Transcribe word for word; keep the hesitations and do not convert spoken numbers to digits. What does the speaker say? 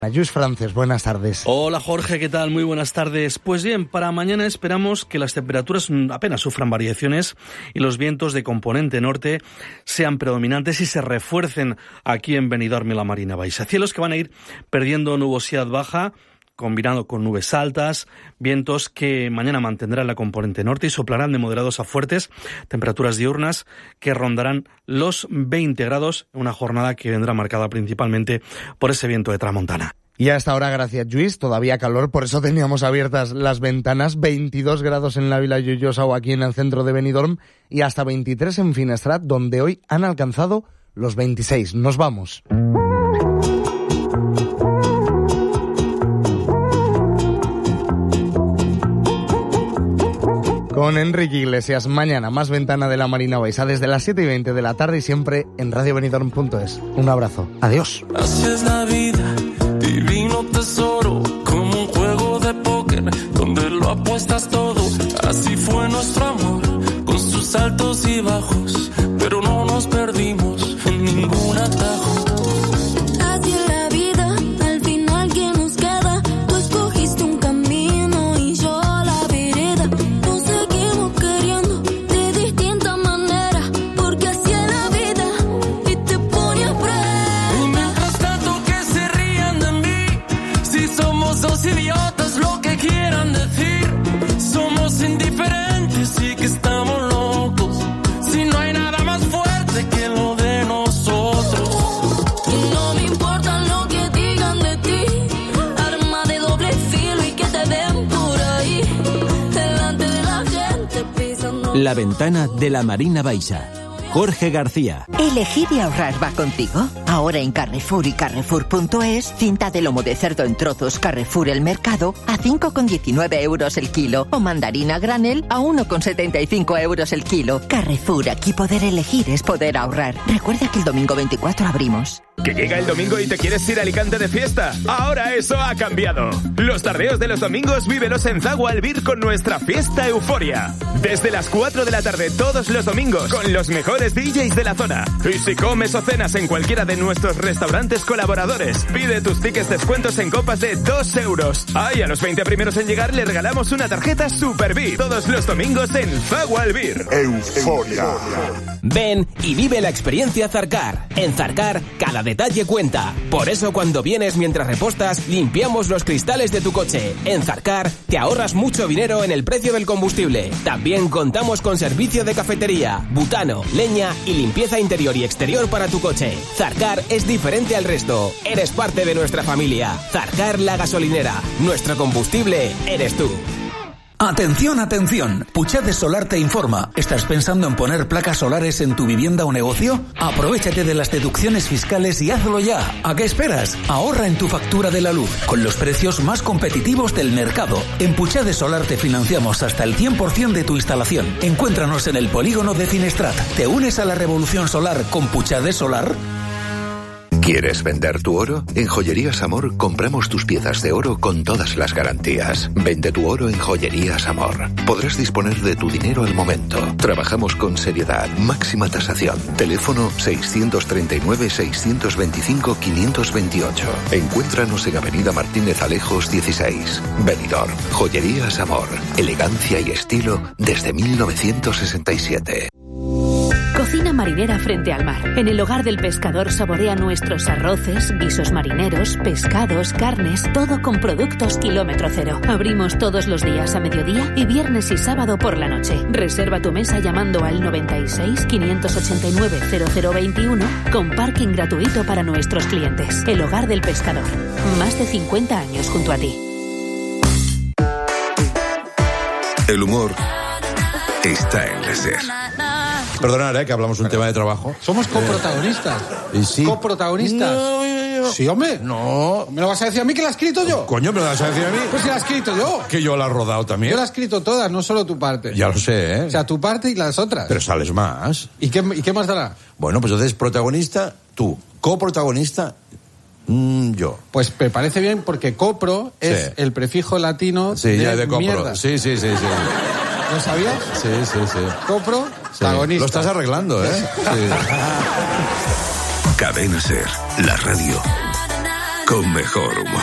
Lluís Frances, buenas tardes. Hola Jorge, ¿qué tal? Muy buenas tardes. Pues bien, para mañana esperamos que las temperaturas apenas sufran variaciones y los vientos de componente norte sean predominantes y se refuercen aquí en Benidorm y la Marina Baixa. Cielos que van a ir perdiendo nubosidad baja, combinado con nubes altas, vientos que mañana mantendrán la componente norte y soplarán de moderados a fuertes, temperaturas diurnas que rondarán los veinte grados, una jornada que vendrá marcada principalmente por ese viento de tramontana. Y hasta ahora, gracias Lluís, todavía calor, por eso teníamos abiertas las ventanas, veintidós grados en la Vila Lloyosa o aquí en el centro de Benidorm y hasta veintitrés en Finestrat, donde hoy han alcanzado los veintiséis. Nos vamos. Con Enrique Iglesias, mañana más Ventana de la Marina Baixa desde las siete y veinte de la tarde y siempre en radio benidorm punto es. Un abrazo. Adiós. Así es la vida, divino tesoro, como un juego de póker donde lo apuestas todo. Así fue nuestro amor, con sus altos y bajos, pero no nos perdimos en ningún atajo. Así es la vida, al final ¿qué nos queda? Tú escogiste un camino y yo la vereda. Nos seguimos queriendo de distinta manera, porque así es la vida y te pone a prueba. Y mientras tanto que se rían de mí, si somos dos idiotas, lo que quieran decir, somos indiferentes y que estamos locos, si no hay nada más fuerte que lo de nosotros. Y no me importa lo que digan de ti, arma de doble filo y que te den por ahí, delante de la gente pisando. La Ventana de la Marina Baixa. Jorge García. ¿Elegir y ahorrar va contigo? Ahora en Carrefour y Carrefour punto es, cinta de lomo de cerdo en trozos Carrefour El Mercado a cinco con diecinueve euros el kilo o mandarina granel a uno con setenta y cinco euros el kilo. Carrefour, aquí poder elegir es poder ahorrar. Recuerda que el domingo veinticuatro abrimos. ¿Que llega el domingo y te quieres ir a Alicante de fiesta? Ahora eso ha cambiado. Los tardeos de los domingos vívelos en Zago Albir con nuestra fiesta Euforia. Desde las cuatro de la tarde todos los domingos con los mejores D Js de la zona. Y si comes o cenas en cualquiera de nuestros restaurantes colaboradores, pide tus tickets descuentos en copas de dos euros. Ah, y a los veinte primeros en llegar le regalamos una tarjeta Super V I P. Todos los domingos en Zago Albir. Euforia. Ven y vive la experiencia Zarcar. En Zarcar, cada detalle cuenta. Por eso cuando vienes mientras repostas, limpiamos los cristales de tu coche. En Zarcar te ahorras mucho dinero en el precio del combustible. También contamos con servicio de cafetería, butano, leña y limpieza interior y exterior para tu coche. Zarcar es diferente al resto. Eres parte de nuestra familia. Zarcar la gasolinera. Nuestro combustible eres tú. Atención, atención. Puchades Solar te informa. ¿Estás pensando en poner placas solares en tu vivienda o negocio? Aprovechate de las deducciones fiscales y hazlo ya. ¿A qué esperas? Ahorra en tu factura de la luz con los precios más competitivos del mercado. En Puchades Solar te financiamos hasta el cien por ciento de tu instalación. Encuéntranos en el polígono de Finestrat. ¿Te unes a la revolución solar con Puchades Solar? ¿Quieres vender tu oro? En Joyerías Amor compramos tus piezas de oro con todas las garantías. Vende tu oro en Joyerías Amor. Podrás disponer de tu dinero al momento. Trabajamos con seriedad, máxima tasación. Teléfono seiscientos treinta y nueve, seiscientos veinticinco, quinientos veintiocho. Encuéntranos en Avenida Martínez Alejos dieciséis. Benidorm. Joyerías Amor. Elegancia y estilo desde mil novecientos sesenta y siete. Cocina marinera frente al mar. En el hogar del pescador saborea nuestros arroces, guisos marineros, pescados, carnes, todo con productos kilómetro cero. Abrimos todos los días a mediodía y viernes y sábado por la noche. Reserva tu mesa llamando al noventa y seis, quinientos ochenta y nueve, cero cero veintiuno con parking gratuito para nuestros clientes. El hogar del pescador. Más de cincuenta años junto a ti. El humor está en la SER. Perdonad, ¿eh? Que hablamos un tema de trabajo. Somos coprotagonistas. Eh, ¿Y sí? Coprotagonistas. No, yo, yo. Sí, hombre. No. ¿Me lo vas a decir a mí que la he escrito yo? Coño, ¿me lo vas a decir a mí? Pues si la he escrito yo. Que yo la he rodado también. Yo la he escrito todas, no solo tu parte. Ya lo sé, ¿eh? O sea, tu parte y las otras. Pero sales más. ¿Y qué, y qué más dará? Bueno, pues entonces protagonista, tú. Coprotagonista, mm, yo. Pues me parece bien porque copro es sí. el prefijo latino sí, de ya de copro. Mierda. Sí, sí, sí, sí. ¿Lo sabías? Sí, sí, sí. Copro, sí. protagonista. Lo estás arreglando, ¿eh? Sí. Cadena SER, la radio con mejor humor.